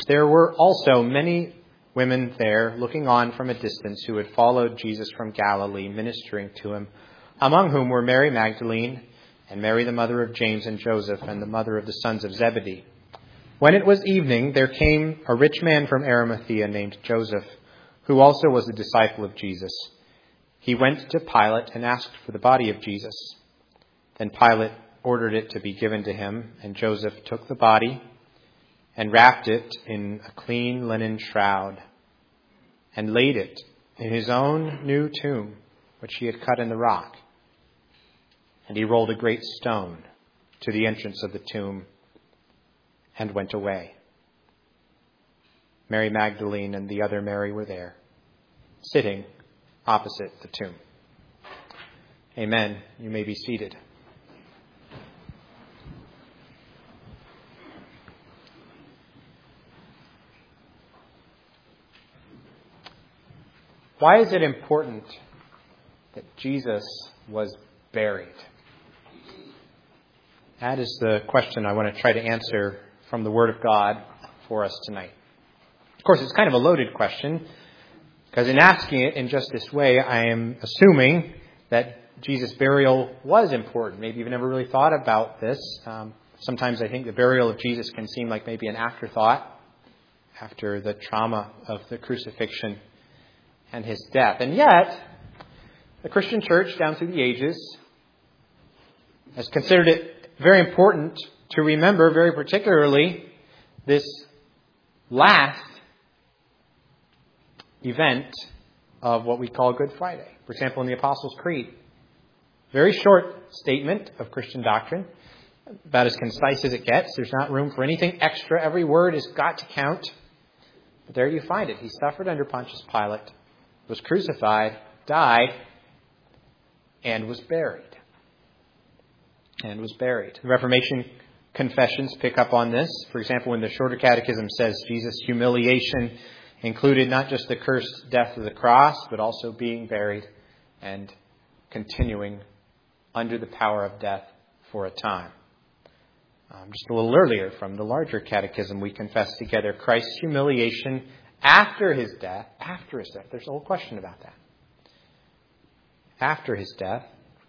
There were also many women there looking on from a distance who had followed Jesus from Galilee, ministering to him, among whom were Mary Magdalene and Mary the mother of James and Joseph and the mother of the sons of Zebedee. When it was evening, there came a rich man from Arimathea named Joseph, who also was a disciple of Jesus. He went to Pilate and asked for the body of Jesus. Then Pilate ordered it to be given to him, and Joseph took the body and wrapped it in a clean linen shroud and laid it in his own new tomb, which he had cut in the rock. And he rolled a great stone to the entrance of the tomb and went away. Mary Magdalene and the other Mary were there, sitting opposite the tomb. Amen. You may be seated. Why is it important that Jesus was buried? That is the question I want to try to answer from the Word of God for us tonight. Of course, it's kind of a loaded question, because in asking it in just this way, I am assuming that Jesus' burial was important. Maybe you've never really thought about this. Sometimes I think the burial of Jesus can seem like maybe an afterthought after the trauma of the crucifixion and his death. And yet, the Christian church down through the ages has considered it very important to remember, very particularly, this last event of what we call Good Friday. For example, in the Apostles' Creed, very short statement of Christian doctrine, about as concise as it gets. There's not room for anything extra. Every word has got to count. But there you find it. He suffered under Pontius Pilate, was crucified, died, and was buried. The Reformation confessions pick up on this. For example, when the Shorter Catechism says Jesus' humiliation included not just the cursed death of the cross, but also being buried and continuing under the power of death for a time. Just a little earlier, from the larger catechism, we confess together Christ's humiliation after his death. There's a whole question about that. After his death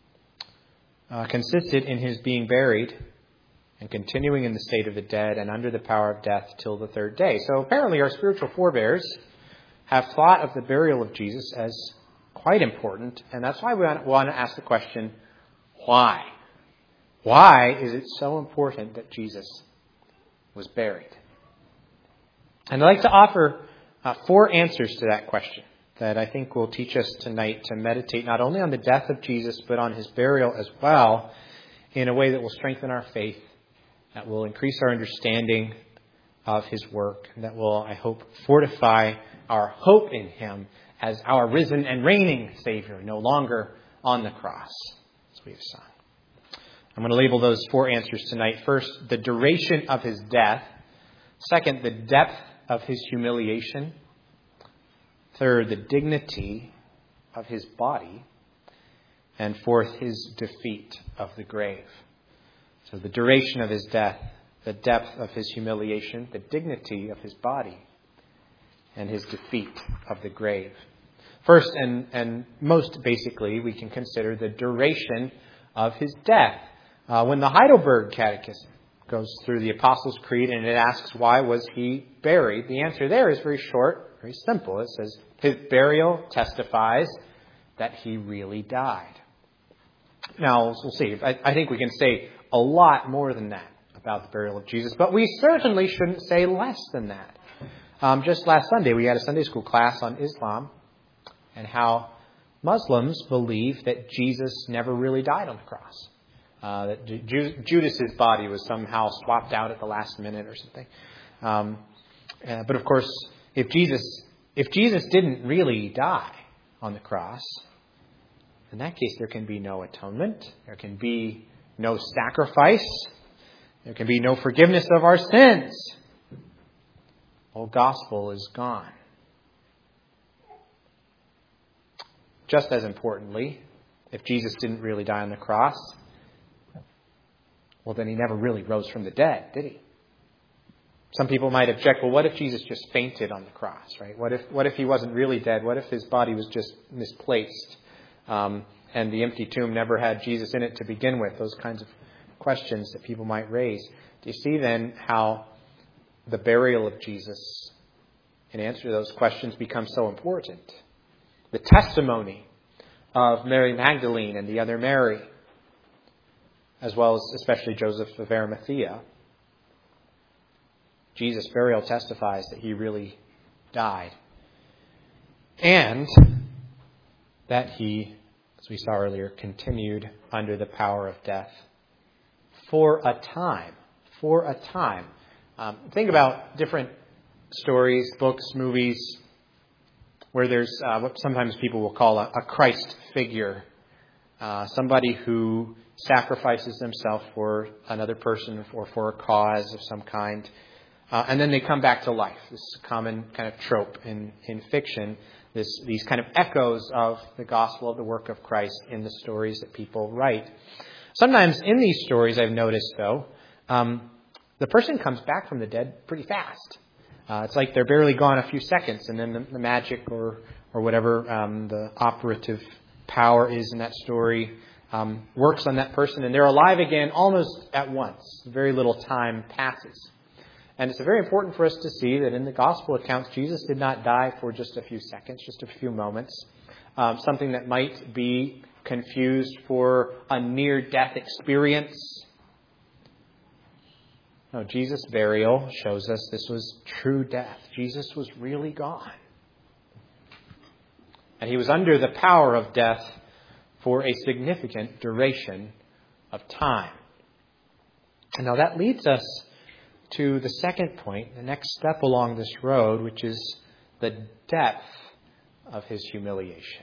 consisted in his being buried and continuing in the state of the dead and under the power of death till the third day. So apparently our spiritual forebears have thought of the burial of Jesus as quite important, and that's why we want to ask the question, why? Why is it so important that Jesus was buried? And I'd like to offer 4 answers to that question that I think will teach us tonight to meditate not only on the death of Jesus, but on his burial as well, in a way that will strengthen our faith, that will increase our understanding of his work, and that will, I hope, fortify our hope in him as our risen and reigning Savior, no longer on the cross, as we have sung. I'm going to label those 4 answers tonight. First, the duration of his death. Second, the depth of his humiliation. Third, the dignity of his body. And fourth, his defeat of the grave. So the duration of his death, the depth of his humiliation, the dignity of his body, and his defeat of the grave. First and most basically, we can consider the duration of his death. When the Heidelberg Catechism goes through the Apostles' Creed and it asks, why was he buried? The answer there is very short, very simple. It says, his burial testifies that he really died. Now, we'll see. I think we can say a lot more than that about the burial of Jesus, but we certainly shouldn't say less than that. Just last Sunday, we had a Sunday school class on Islam and how Muslims believe that Jesus never really died on the cross. That Judas's body was somehow swapped out at the last minute or something. But of course, if Jesus didn't really die on the cross, in that case there can be no atonement, there can be no sacrifice, there can be no forgiveness of our sins. The whole gospel is gone. Just as importantly, if Jesus didn't really die on the cross, well, then he never really rose from the dead, did he? Some people might object, well, what if Jesus just fainted on the cross, right? What if he wasn't really dead? What if his body was just misplaced? And the empty tomb never had Jesus in it to begin with? Those kinds of questions that people might raise. Do you see then how the burial of Jesus, in answer to those questions, becomes so important? The testimony of Mary Magdalene and the other Mary, as well as especially Joseph of Arimathea. Jesus' burial testifies that he really died. And that he, as we saw earlier, continued under the power of death for a time. For a time. Think about different stories, books, movies, where there's what sometimes people will call a Christ figure. Somebody who sacrifices themselves for another person or for a cause of some kind. And then they come back to life. This is a common kind of trope in fiction. These kind of echoes of the gospel of the work of Christ in the stories that people write. Sometimes in these stories, I've noticed, though, the person comes back from the dead pretty fast. It's like they're barely gone a few seconds, and then the magic or whatever the operative power is in that story works on that person, and they're alive again almost at once. Very little time passes. And it's very important for us to see that in the gospel accounts, Jesus did not die for just a few seconds, just a few moments. Something that might be confused for a near-death experience. No, Jesus' burial shows us this was true death. Jesus was really gone. And he was under the power of death for a significant duration of time. And now that leads us to the second point, the next step along this road, which is the depth of his humiliation.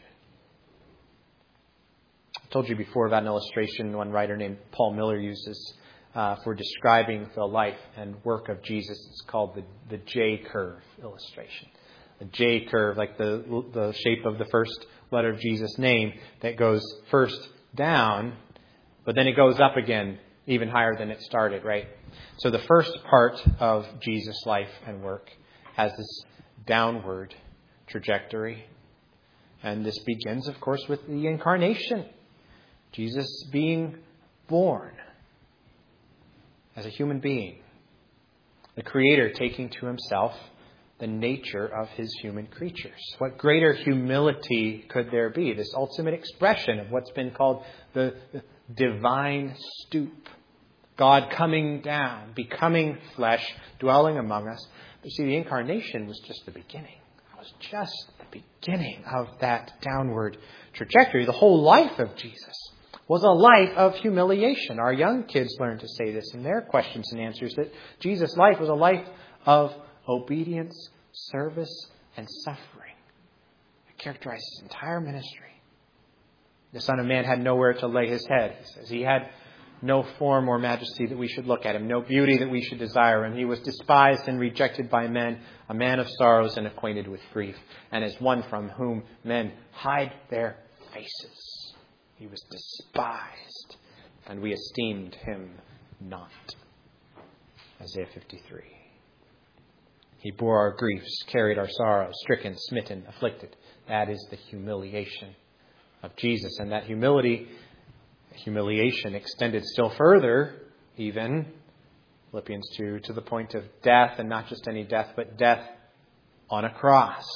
I told you before about an illustration one writer named Paul Miller uses for describing the life and work of Jesus. It's called the J-curve illustration. The J-curve, like the shape of the first letter of Jesus' name, that goes first down, but then it goes up again, even higher than it started, right? So the first part of Jesus' life and work has this downward trajectory. And this begins, of course, with the incarnation. Jesus being born as a human being. The Creator taking to himself the nature of his human creatures. What greater humility could there be? This ultimate expression of what's been called the divine stoop. God coming down, becoming flesh, dwelling among us. But see, the incarnation was just the beginning. It was just the beginning of that downward trajectory. The whole life of Jesus was a life of humiliation. Our young kids learn to say this in their questions and answers, that Jesus' life was a life of obedience, service, and suffering. It characterized his entire ministry. The Son of Man had nowhere to lay his head. He says he had no form or majesty that we should look at him, no beauty that we should desire him. He was despised and rejected by men, a man of sorrows and acquainted with grief, and as one from whom men hide their faces. He was despised, and we esteemed him not. Isaiah 53. He bore our griefs, carried our sorrows, stricken, smitten, afflicted. That is the humiliation of Jesus. And that humiliation extended still further, even, Philippians 2, to the point of death, and not just any death, but death on a cross.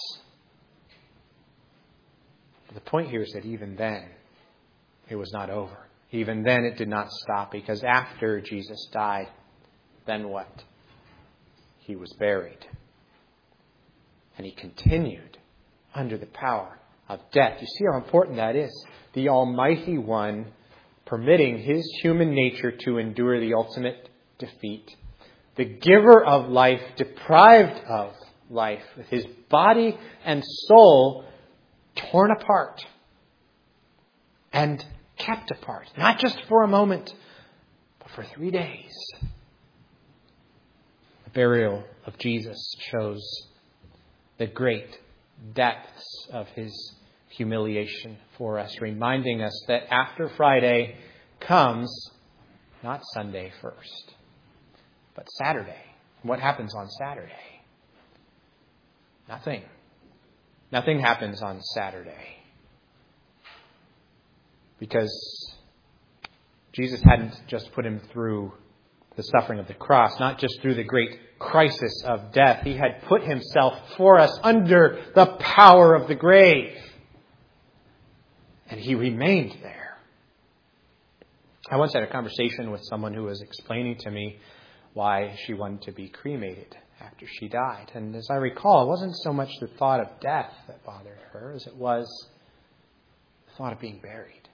But the point here is that even then, it was not over. Even then, it did not stop, because after Jesus died, then what? He was buried. And he continued under the power of death. You see how important that is? The Almighty One permitting his human nature to endure the ultimate defeat. The giver of life deprived of life, with his body and soul torn apart and kept apart. Not just for a moment, but for 3 days. The burial of Jesus shows the great depths of his humiliation for us, reminding us that after Friday comes not Sunday first, but Saturday What happens on Saturday? Nothing. Nothing happens on Saturday. Because Jesus hadn't just put him through the suffering of the cross, not just through the great crisis of death. He had put himself for us under the power of the grave. And he remained there. I once had a conversation with someone who was explaining to me why she wanted to be cremated after she died. And as I recall, it wasn't so much the thought of death that bothered her as it was the thought of being buried.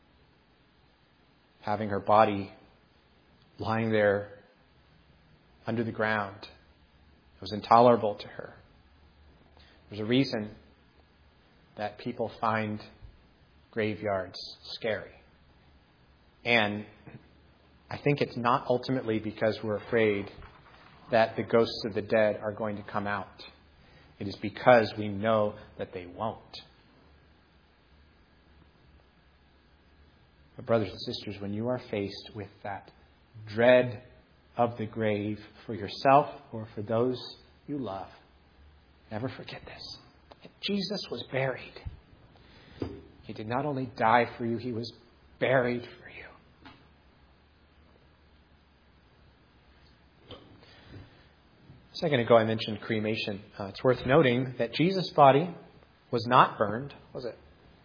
Having her body lying there under the ground. It was intolerable to her. There's a reason that people find graveyards scary. And I think it's not ultimately because we're afraid that the ghosts of the dead are going to come out. It is because we know that they won't. But brothers and sisters, when you are faced with that dread of the grave for yourself or for those you love, never forget this. Jesus was buried. He did not only die for you, he was buried for you. A second ago I mentioned cremation. It's worth noting that Jesus' body was not burned, was it?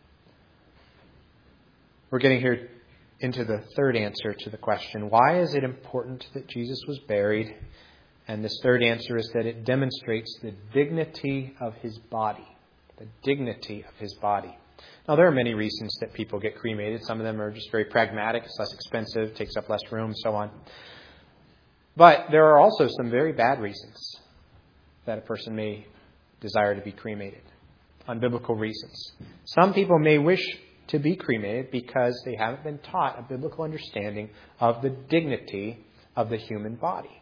We're getting here into the third answer to the question, why is it important that Jesus was buried? And this third answer is that it demonstrates the dignity of his body. The dignity of his body. Now, there are many reasons that people get cremated. Some of them are just very pragmatic. It's less expensive, takes up less room, so on. But there are also some very bad reasons that a person may desire to be cremated. Unbiblical reasons. Some people may wish to be cremated because they haven't been taught a biblical understanding of the dignity of the human body.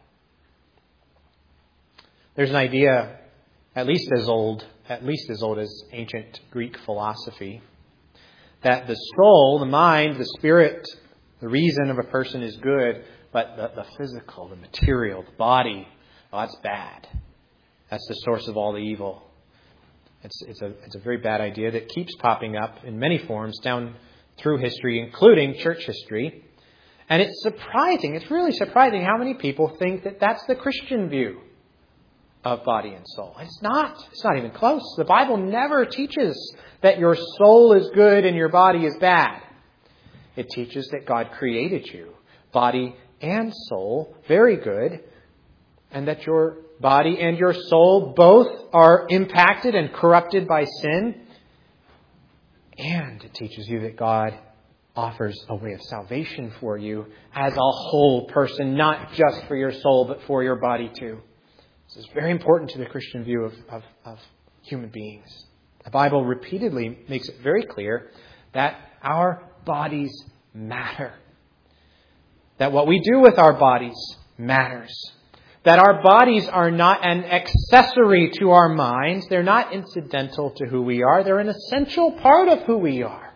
There's an idea at least as old as ancient Greek philosophy, that the soul, the mind, the spirit, the reason of a person is good, but the physical, the material, the body, that's bad. That's the source of all the evil. It's a very bad idea that keeps popping up in many forms down through history, including church history. And it's surprising, it's really surprising how many people think that that's the Christian view of body and soul. It's not even close. The Bible never teaches that your soul is good and your body is bad. It teaches that God created you, body and soul, very good, and that your body and your soul both are impacted and corrupted by sin. And it teaches you that God offers a way of salvation for you as a whole person, not just for your soul, but for your body too. This is very important to the Christian view of human beings. The Bible repeatedly makes it very clear that our bodies matter. That what we do with our bodies matters. That our bodies are not an accessory to our minds. They're not incidental to who we are. They're an essential part of who we are.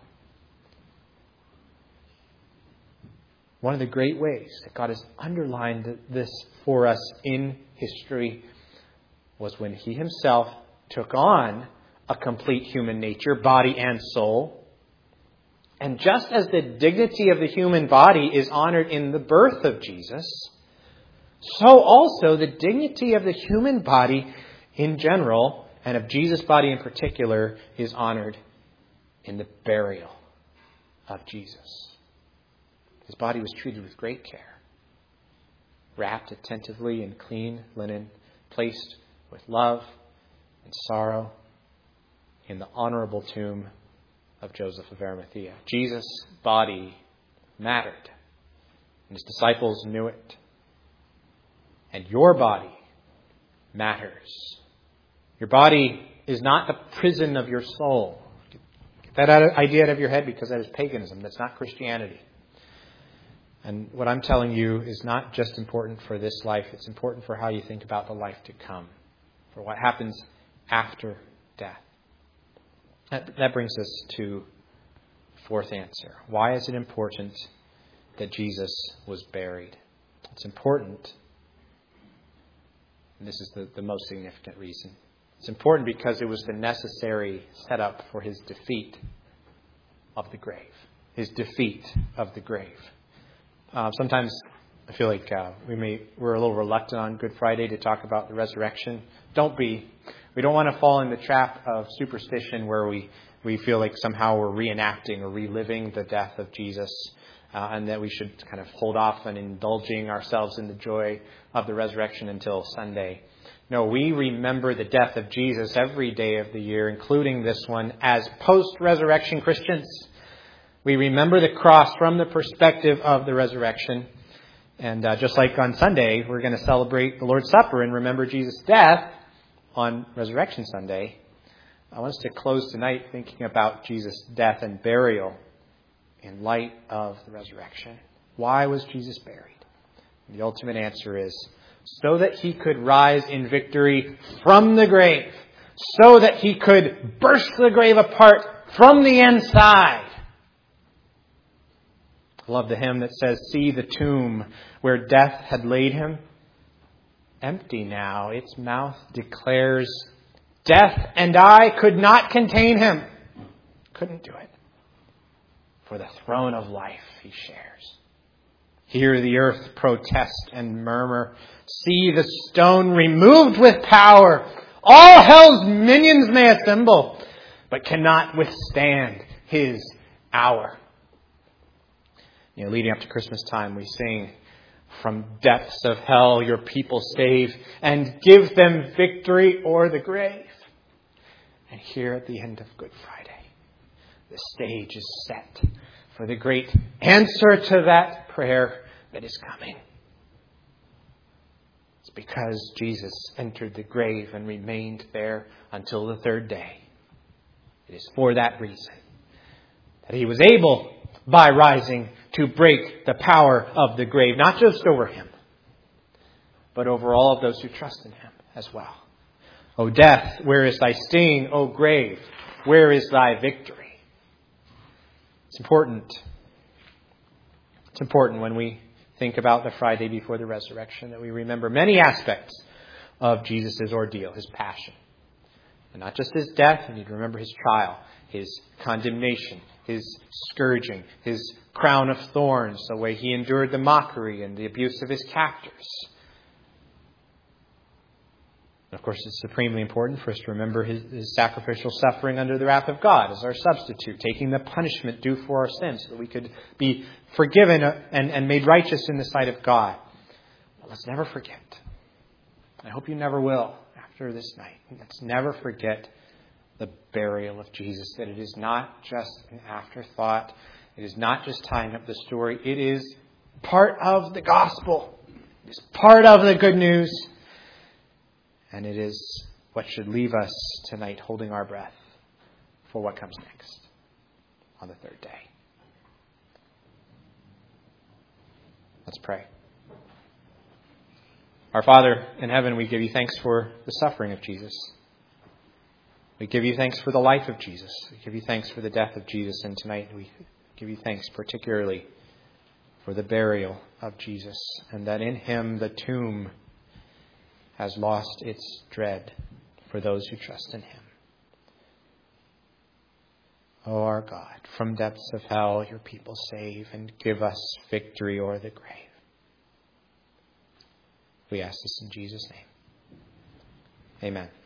One of the great ways that God has underlined this for us in history was when He Himself took on a complete human nature, body and soul. And just as the dignity of the human body is honored in the birth of Jesus, so also the dignity of the human body in general, and of Jesus' body in particular, is honored in the burial of Jesus. His body was treated with great care, wrapped attentively in clean linen, placed with love and sorrow in the honorable tomb of Joseph of Arimathea. Jesus' body mattered, and His disciples knew it. And your body matters. Your body is not the prison of your soul. Get that idea out of your head, because that is paganism. That's not Christianity. And what I'm telling you is not just important for this life. It's important for how you think about the life to come, for what happens after death. That brings us to the fourth answer. Why is it important that Jesus was buried? It's important And this is the most significant reason. It's important because it was the necessary setup for his defeat of the grave. His defeat of the grave. Sometimes I feel like we're a little reluctant on Good Friday to talk about the resurrection. Don't be. We don't want to fall in the trap of superstition where we feel like somehow we're reenacting or reliving the death of Jesus, and that we should kind of hold off on indulging ourselves in the joy of the resurrection until Sunday. No, we remember the death of Jesus every day of the year, including this one, as post-resurrection Christians. We remember the cross from the perspective of the resurrection. And just like on Sunday, we're going to celebrate the Lord's Supper and remember Jesus' death on Resurrection Sunday. I want us to close tonight thinking about Jesus' death and burial in light of the resurrection. Why was Jesus buried? And the ultimate answer is so that he could rise in victory from the grave, so that he could burst the grave apart from the inside. I love the hymn that says, "See the tomb where death had laid him. Empty now, its mouth declares, death and I could not contain him." Couldn't do it. For the throne of life he shares. Hear the earth protest and murmur. See the stone removed with power. All hell's minions may assemble, but cannot withstand his hour. Leading up to Christmas time, we sing, "From depths of hell your people save, and give them victory o'er the grave." And here at the end of Good Friday, the stage is set for the great answer to that prayer that is coming. It's because Jesus entered the grave and remained there until the third day. It is for that reason that he was able, by rising, to break the power of the grave, not just over him, but over all of those who trust in him as well. O death, where is thy sting? O grave, where is thy victory? It's important. It's important when we think about the Friday before the resurrection that we remember many aspects of Jesus' ordeal, his passion. And not just his death, we need to remember his trial, his condemnation, his scourging, his crown of thorns, the way he endured the mockery and the abuse of his captors. And of course, it's supremely important for us to remember his sacrificial suffering under the wrath of God as our substitute, taking the punishment due for our sins so that we could be forgiven and made righteous in the sight of God. But let's never forget. I hope you never will after this night. Let's never forget the burial of Jesus, that it is not just an afterthought. It is not just tying up the story. It is part of the gospel. It is part of the good news. And it is what should leave us tonight holding our breath for what comes next on the third day. Let's pray. Our Father in heaven, we give you thanks for the suffering of Jesus. We give you thanks for the life of Jesus. We give you thanks for the death of Jesus. And tonight we give you thanks particularly for the burial of Jesus, and that in him the tomb has lost its dread for those who trust in him. O our God, from depths of hell your people save, and give us victory o'er the grave. We ask this in Jesus' name. Amen.